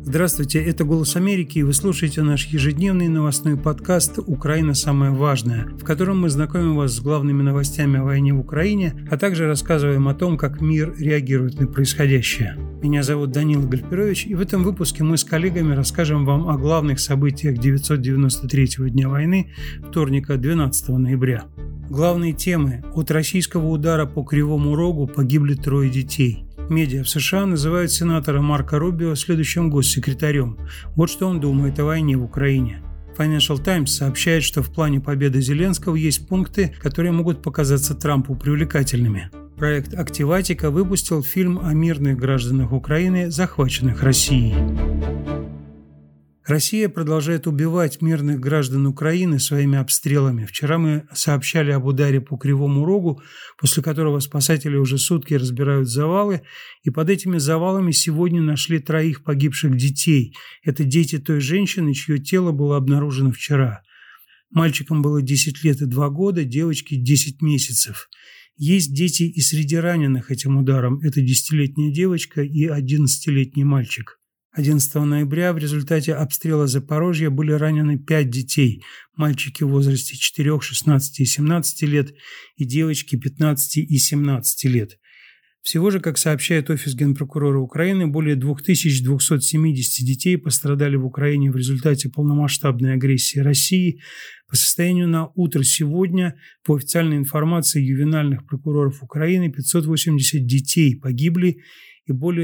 Здравствуйте, это «Голос Америки», и вы слушаете наш ежедневный новостной подкаст «Украина. Самое важное», в котором мы знакомим вас с главными новостями о войне в Украине, а также рассказываем о том, как мир реагирует на происходящее. Меня зовут Данила Гальперович, и в этом выпуске мы с коллегами расскажем вам о главных событиях 993-го дня войны, вторника, 12 ноября. Главные темы. От российского удара по Кривому Рогу погибли 3 детей. Медиа в США называют сенатора Марко Рубио следующим госсекретарем. Вот что он думает о войне в Украине. Financial Times сообщает, что в плане победы Зеленского есть пункты, которые могут показаться Трампу привлекательными. Проект «Активатика» выпустил фильм о мирных гражданах Украины, захваченных Россией. Россия продолжает убивать мирных граждан Украины своими обстрелами. Вчера мы сообщали об ударе по Кривому Рогу, после которого спасатели уже сутки разбирают завалы, и под этими завалами сегодня нашли 3 погибших детей. Это дети той женщины, чье тело было обнаружено вчера. Мальчикам было 10 лет и 2 года, девочке 10 месяцев. Есть дети и среди раненых этим ударом. Это 10-летняя девочка и 11-летний мальчик. 11 ноября в результате обстрела Запорожья были ранены 5 детей, мальчики в возрасте 4, 16 и 17 лет и девочки 15 и 17 лет. Всего же, как сообщает Офис Генпрокурора Украины, более 2270 детей пострадали в Украине в результате полномасштабной агрессии России. По состоянию на утро сегодня, по официальной информации ювенальных прокуроров Украины, 580 детей погибли, и более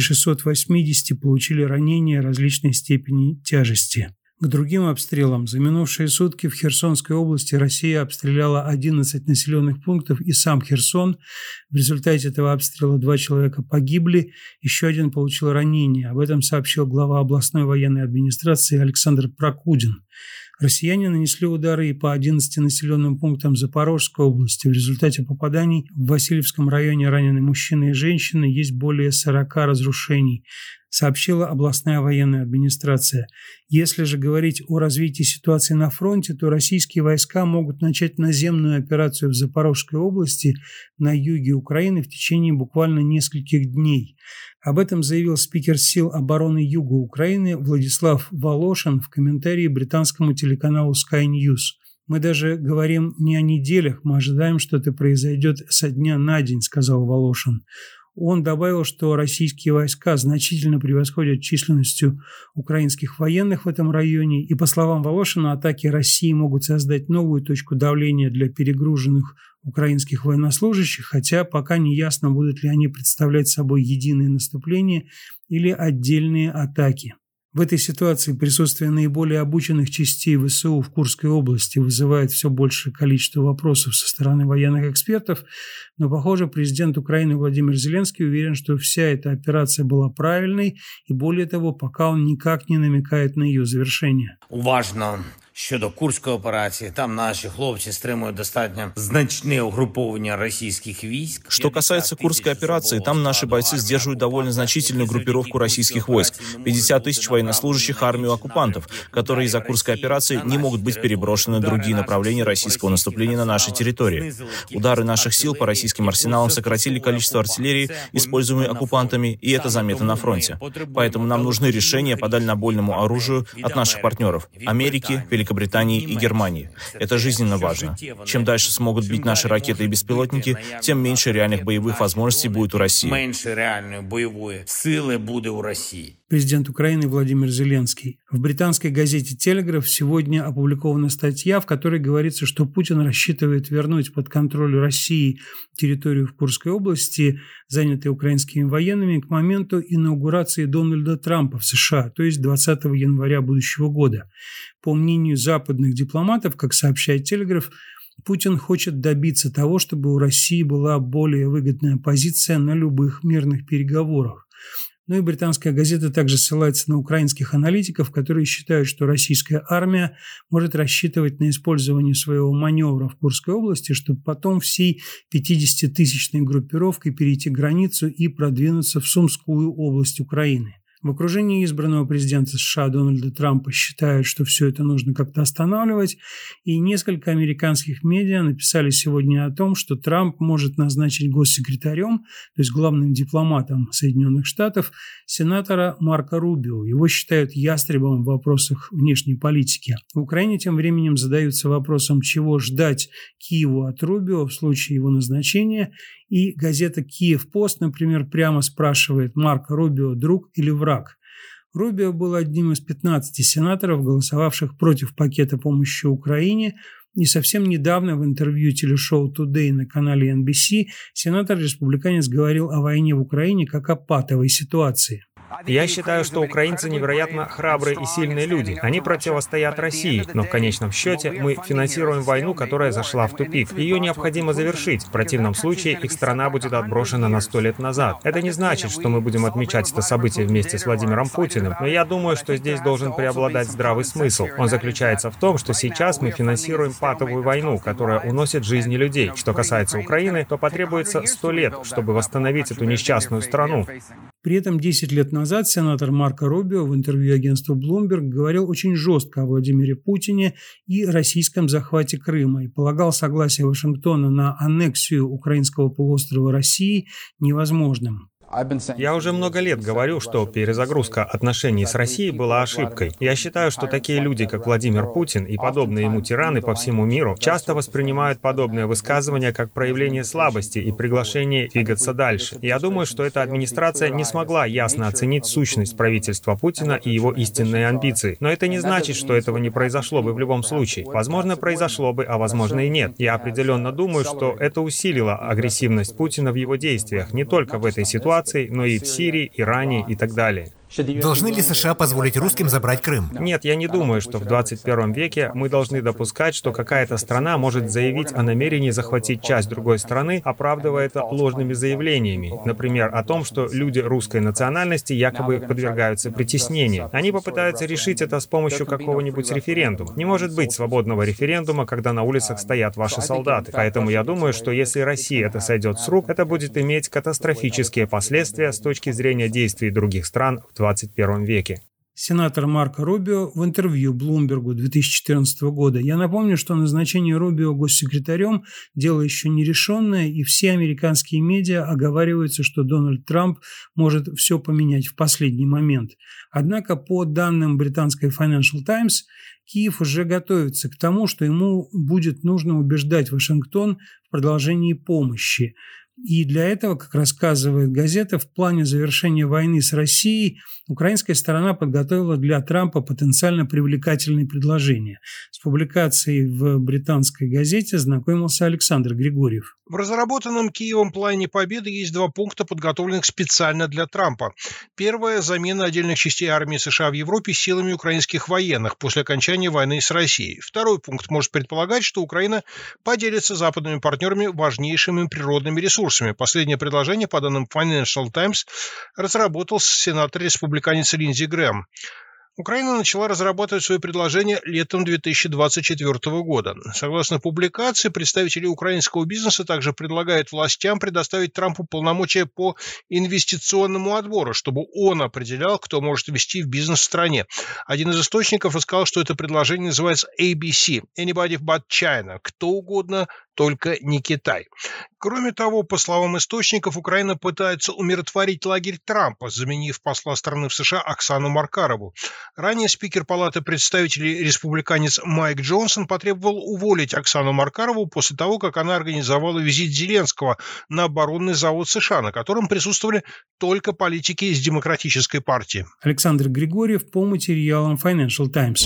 1680 получили ранения различной степени тяжести. К другим обстрелам. За минувшие сутки в Херсонской области Россия обстреляла 11 населенных пунктов и сам Херсон. В результате этого обстрела 2 человека погибли, еще один получил ранение. Об этом сообщил глава областной военной администрации Александр Прокудин. Россияне нанесли удары и по 11 населенным пунктам Запорожской области. В результате попаданий в Васильевском районе ранены мужчины и женщины, есть более 40 разрушений, сообщила областная военная администрация. Если же говорить о развитии ситуации на фронте, то российские войска могут начать наземную операцию в Запорожской области на юге Украины в течение буквально нескольких дней. Об этом заявил спикер сил обороны Юга Украины Владислав Волошин в комментарии британскому телеканалу Sky News. «Мы даже говорим не о неделях, мы ожидаем, что это произойдет со дня на день», сказал Волошин. Он добавил, что российские войска значительно превосходят численностью украинских военных в этом районе, и, по словам Волошина, атаки России могут создать новую точку давления для перегруженных украинских военнослужащих, хотя пока не ясно, будут ли они представлять собой единое наступление или отдельные атаки. В этой ситуации присутствие наиболее обученных частей ВСУ в Курской области вызывает все большее количество вопросов со стороны военных экспертов, но, похоже, президент Украины Владимир Зеленский уверен, что вся эта операция была правильной, и более того, пока он никак не намекает на ее завершение. Уважно щодо Курської операції, там наші хлопці стримують достатньо значне угруповання российских войск. Что касается Курской операции, там наши бойцы сдерживают довольно значительную группировку российских войск, 50 тысяч военнослужащих армию оккупантов, которые из-за Курской операции не могут быть переброшены на другие направления российского наступления на нашей территории. Удары наших сил по российским арсеналам сократили количество артиллерии, используемой оккупантами, и это заметно на фронте. Поэтому нам нужны решения по дальнобойному оружию от наших партнеров – Америки, Великобритании и Германии. Это жизненно важно. Чем дальше смогут бить наши ракеты и беспилотники, тем меньше реальных боевых возможностей будет у России. Меньше реальной боевой силы будет у России. Президент Украины Владимир Зеленский. В британской газете «Телеграф» сегодня опубликована статья, в которой говорится, что Путин рассчитывает вернуть под контроль России территорию в Курской области, занятой украинскими военными, к моменту инаугурации Дональда Трампа в США, то есть 20 января будущего года. По мнению западных дипломатов, как сообщает «Телеграф», Путин хочет добиться того, чтобы у России была более выгодная позиция на любых мирных переговорах. Ну и британская газета также ссылается на украинских аналитиков, которые считают, что российская армия может рассчитывать на использование своего маневра в Курской области, чтобы потом всей 50-тысячной группировкой перейти границу и продвинуться в Сумскую область Украины. В окружении избранного президента США Дональда Трампа считают, что все это нужно как-то останавливать, и несколько американских медиа написали сегодня о том, что Трамп может назначить госсекретарем, то есть главным дипломатом Соединенных Штатов, сенатора Марко Рубио. Его считают ястребом в вопросах внешней политики. В Украине тем временем задаются вопросом, чего ждать Киеву от Рубио в случае его назначения, и газета «Киев-Пост», например, прямо спрашивает: Марко Рубио – друг или враг? Рубио был одним из 15 сенаторов, голосовавших против пакета помощи Украине, и совсем недавно в интервью телешоу Today на канале NBC сенатор-республиканец говорил о войне в Украине как о патовой ситуации. Я считаю, что украинцы невероятно храбрые и сильные люди. Они противостоят России, но в конечном счете мы финансируем войну, которая зашла в тупик. Ее необходимо завершить. В противном случае их страна будет отброшена на 100 лет назад. Это не значит, что мы будем отмечать это событие вместе с Владимиром Путиным, но я думаю, что здесь должен преобладать здравый смысл. Он заключается в том, что сейчас мы финансируем патовую войну, которая уносит жизни людей. Что касается Украины, то потребуется 100 лет, чтобы восстановить эту несчастную страну. При этом 10 лет назад сенатор Марко Рубио в интервью агентству Bloomberg говорил очень жестко о Владимире Путине и российском захвате Крыма и полагал согласие Вашингтона на аннексию украинского полуострова России невозможным. Я уже много лет говорю, что перезагрузка отношений с Россией была ошибкой. Я считаю, что такие люди, как Владимир Путин и подобные ему тираны по всему миру, часто воспринимают подобные высказывания как проявление слабости и приглашение двигаться дальше. Я думаю, что эта администрация не смогла ясно оценить сущность правительства Путина и его истинные амбиции. Но это не значит, что этого не произошло бы в любом случае. Возможно, произошло бы, а возможно и нет. Я определенно думаю, что это усилило агрессивность Путина в его действиях, не только в этой ситуации, но и в Сирии, Иране и так далее. Должны ли США позволить русским забрать Крым? Нет, я не думаю, что в 21 веке мы должны допускать, что какая-то страна может заявить о намерении захватить часть другой страны, оправдывая это ложными заявлениями. Например, о том, что люди русской национальности якобы подвергаются притеснению. Они попытаются решить это с помощью какого-нибудь референдума. Не может быть свободного референдума, когда на улицах стоят ваши солдаты. Поэтому я думаю, что если России это сойдет с рук, это будет иметь катастрофические последствия с точки зрения действий других стран в 21 веке. Сенатор Марко Рубио в интервью Bloomberg 2014 года. Я напомню, что назначение Рубио госсекретарем – дело еще не решенное, и все американские медиа оговариваются, что Дональд Трамп может все поменять в последний момент. Однако, по данным британской Financial Times, Киев уже готовится к тому, что ему будет нужно убеждать Вашингтон в продолжении помощи. И для этого, как рассказывает газета, в плане завершения войны с Россией украинская сторона подготовила для Трампа потенциально привлекательные предложения. С публикацией в британской газете знакомился Александр Григорьев. В разработанном Киевом плане победы есть 2 пункта, подготовленных специально для Трампа. Первое – замена отдельных частей армии США в Европе силами украинских военных после окончания войны с Россией. Второй пункт может предполагать, что Украина поделится с западными партнерами важнейшими природными ресурсами. Последнее предложение, по данным Financial Times, разработал сенатор-республиканец Линдси Грэм. Украина начала разрабатывать свои предложения летом 2024 года. Согласно публикации, представители украинского бизнеса также предлагают властям предоставить Трампу полномочия по инвестиционному отбору, чтобы он определял, кто может вести в бизнес в стране. Один из источников рассказал, что это предложение называется ABC – Anybody but China – кто угодно, только не Китай. Кроме того, по словам источников, Украина пытается умиротворить лагерь Трампа, заменив посла страны в США Оксану Маркарову. Ранее спикер Палаты представителей республиканец Майк Джонсон потребовал уволить Оксану Маркарову после того, как она организовала визит Зеленского на оборонный завод США, на котором присутствовали только политики из Демократической партии. Александр Григорьев по материалам Financial Times.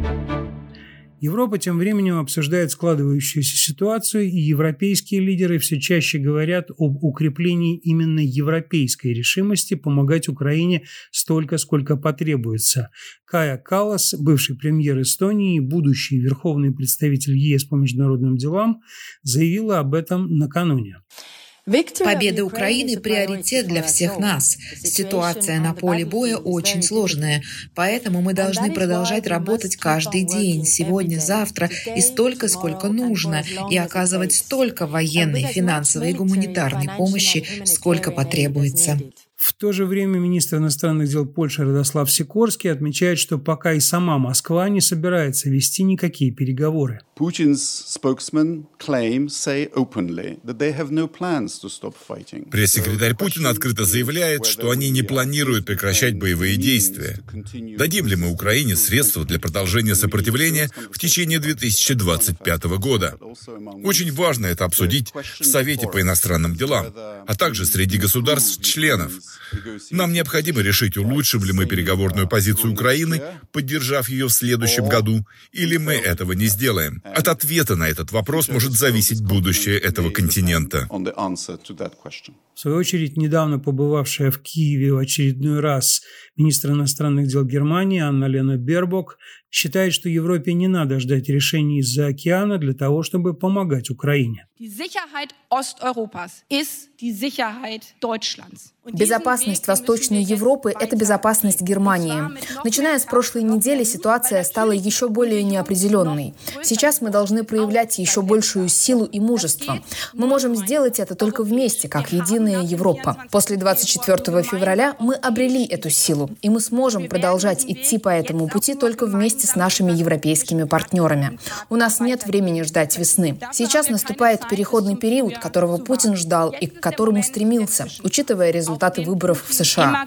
Европа тем временем обсуждает складывающуюся ситуацию, и европейские лидеры все чаще говорят об укреплении именно европейской решимости помогать Украине столько, сколько потребуется. Кая Каллас, бывший премьер Эстонии и будущий верховный представитель ЕС по международным делам, заявила об этом накануне. Победа Украины – приоритет для всех нас. Ситуация на поле боя очень сложная, поэтому мы должны продолжать работать каждый день, сегодня, завтра, и столько, сколько нужно, и оказывать столько военной, финансовой и гуманитарной помощи, сколько потребуется. В то же время министр иностранных дел Польши Радослав Сикорский отмечает, что пока и сама Москва не собирается вести никакие переговоры. Пресс-секретарь Путина открыто заявляет, что они не планируют прекращать боевые действия. Дадим ли мы Украине средства для продолжения сопротивления в течение 2025 года? Очень важно это обсудить в Совете по иностранным делам, а также среди государств-членов. Нам необходимо решить, улучшим ли мы переговорную позицию Украины, поддержав ее в следующем году, или мы этого не сделаем. От ответа на этот вопрос может зависеть будущее этого континента. В свою очередь, недавно побывавшая в Киеве в очередной раз министр иностранных дел Германии Анна-Лена Бербок считает, что Европе не надо ждать решений из-за океана для того, чтобы помогать Украине. Безопасность Восточной Европы – это безопасность Германии. Начиная с прошлой недели ситуация стала еще более неопределенной. Сейчас мы должны проявлять еще большую силу и мужество. Мы можем сделать это только вместе, как единая Европа. После 24 февраля мы обрели эту силу, и мы сможем продолжать идти по этому пути только вместе с нашими европейскими партнерами. У нас нет времени ждать весны. Сейчас наступает переходный период, которого Путин ждал и к которому стремился, учитывая результаты выборов в США.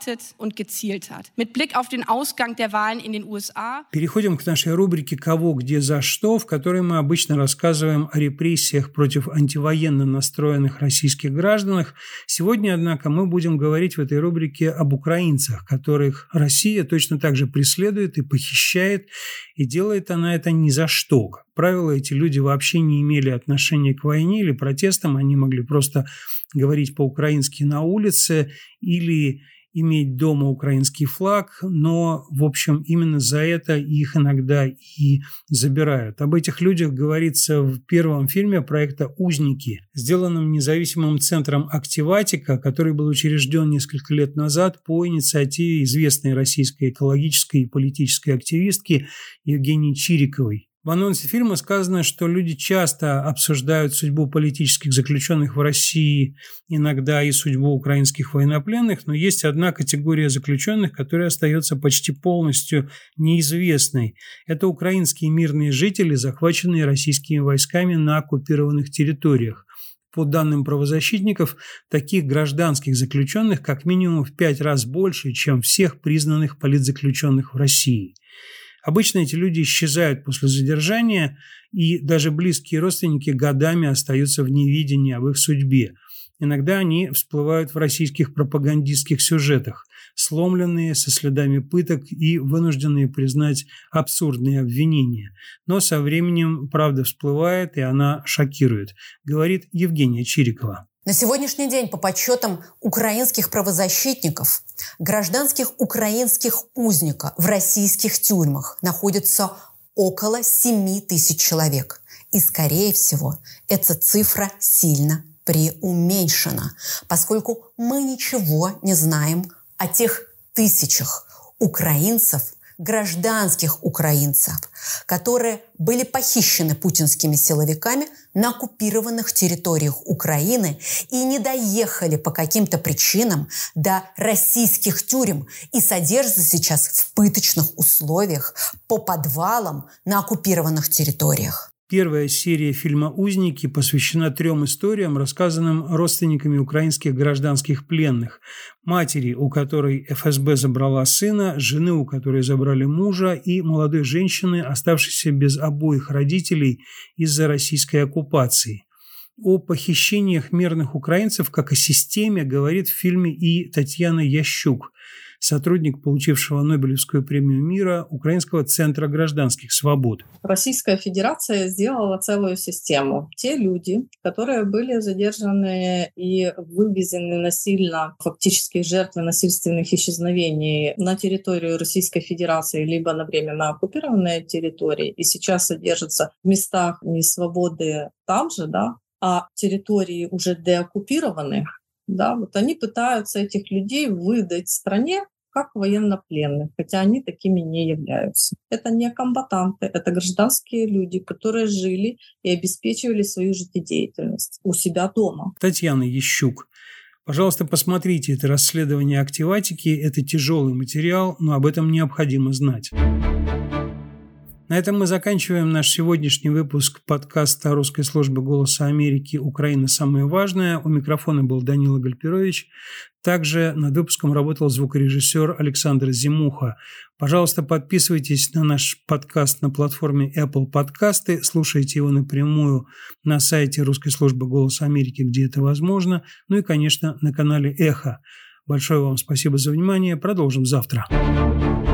Переходим к нашей рубрике «Кого, где, за что», в которой мы обычно рассказываем о репрессиях против антивоенно настроенных российских граждан. Сегодня, однако, мы будем говорить в этой рубрике об украинцах, которых Россия точно так же преследует и похищает, и делает она это ни за что. Как правило, эти люди вообще не имели отношения к войне или протестам, они могли просто говорить по-украински на улице или иметь дома украинский флаг, но, в общем, именно за это их иногда и забирают. Об этих людях говорится в первом фильме проекта «Узники», сделанном независимым центром «Активатика», который был учрежден несколько лет назад по инициативе известной российской экологической и политической активистки Евгении Чириковой. В анонсе фильма сказано, что люди часто обсуждают судьбу политических заключенных в России, иногда и судьбу украинских военнопленных, но есть одна категория заключенных, которая остается почти полностью неизвестной. Это украинские мирные жители, захваченные российскими войсками на оккупированных территориях. По данным правозащитников, таких гражданских заключенных как минимум в 5 раз больше, чем всех признанных политзаключенных в России. Обычно эти люди исчезают после задержания, и даже близкие родственники годами остаются в неведении об их судьбе. Иногда они всплывают в российских пропагандистских сюжетах, сломленные, со следами пыток и вынужденные признать абсурдные обвинения. Но со временем правда всплывает, и она шокирует, говорит Евгения Чирикова. На сегодняшний день, по подсчетам украинских правозащитников, гражданских украинских узников в российских тюрьмах находится около 7 тысяч человек. И, скорее всего, эта цифра сильно преуменьшена, поскольку мы ничего не знаем о тех тысячах украинцев, гражданских украинцев, которые были похищены путинскими силовиками на оккупированных территориях Украины и не доехали по каким-то причинам до российских тюрем и содержатся сейчас в пыточных условиях по подвалам на оккупированных территориях. Первая серия фильма «Узники» посвящена 3 историям, рассказанным родственниками украинских гражданских пленных. Матери, у которой ФСБ забрала сына, жены, у которой забрали мужа, и молодой женщины, оставшейся без обоих родителей из-за российской оккупации. О похищениях мирных украинцев как о системе говорит в фильме и Татьяна Ящук, сотрудник, получившего Нобелевскую премию мира Украинского центра гражданских свобод. Российская Федерация сделала целую систему. Те люди, которые были задержаны и вывезены насильно, фактически жертвы насильственных исчезновений на территорию Российской Федерации, либо на временно оккупированные территории, и сейчас содержатся в местах несвободы там же, да, а территории уже деоккупированных, да, вот они пытаются этих людей выдать стране как военнопленных, хотя они такими не являются. Это не комбатанты, это гражданские люди, которые жили и обеспечивали свою жизнедеятельность у себя дома. Татьяна Ящук. Пожалуйста, посмотрите это расследование Активатики. Это тяжелый материал, но об этом необходимо знать. На этом мы заканчиваем наш сегодняшний выпуск подкаста русской службы «Голоса Америки. Украина. Самое важное». У микрофона был Данила Гальперович. Также над выпуском работал звукорежиссер Александр Зимуха. Пожалуйста, подписывайтесь на наш подкаст на платформе Apple Подкасты, слушайте его напрямую на сайте русской службы «Голос Америки», где это возможно, ну и, конечно, на канале «Эхо». Большое вам спасибо за внимание. Продолжим завтра.